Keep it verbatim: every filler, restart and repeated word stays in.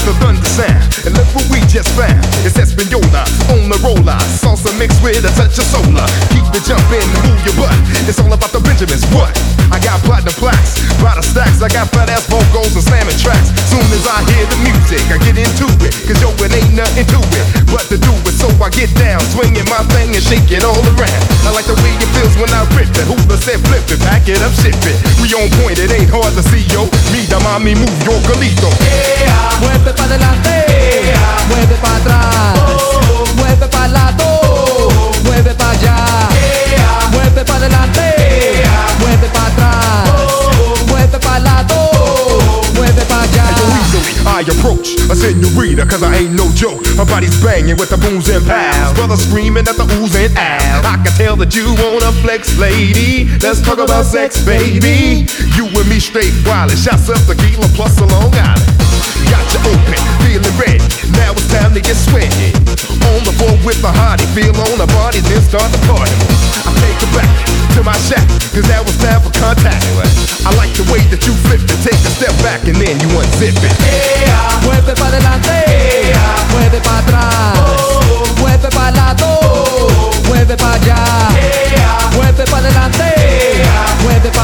a thunder sound. And look what we just found. It's Espanola on the roller. Salsa mixed with a touch of solar. Keep it jumping, move your butt. It's all about the Benjamins. What? I got platinum plaques, by the stacks. I got fat ass vocals and slamming tracks. Soon as I hear the music, I get into it. Cause yo, it ain't nothing to it but to do it. So I get down, swinging my thing and shake it all around. I like the way it feels when I rip it. Hula said flip it, pack it up, ship it. We on point, it ain't hard to see, yo. Me, the mommy, move your galito. Yeah. Mueve pa' delante, yeah. Mueve pa' atrás, oh. Mueve pa' lado, oh. Mueve pa' allá, yeah. Mueve pa' delante, yeah. Mueve pa' atrás, oh. Mueve pa' lado, oh. Mueve pa' allá. And so easily I approach a senorita, cause I ain't no joke. My body's banging with the booms and pounds. Brothers screaming at the oohs and ahs. I can tell that you wanna flex, lady. Let's talk about sex, baby. You and me straight wildin'. Shots of tequila plus a Long Island. Got you open, feeling ready. Now it's time to get sweaty. On the floor with the hottie. Feel on the body, then start the party. I take it back to my shack, cause now it's time for contact. I like the way that you flip it. Take a step back and then you unzip it. Yeah. Mueve pa' delante, yeah. Mueve pa' atrás, oh. Mueve pa' lado, oh. Mueve pa' allá, yeah. Mueve pa' delante, yeah. Mueve pa'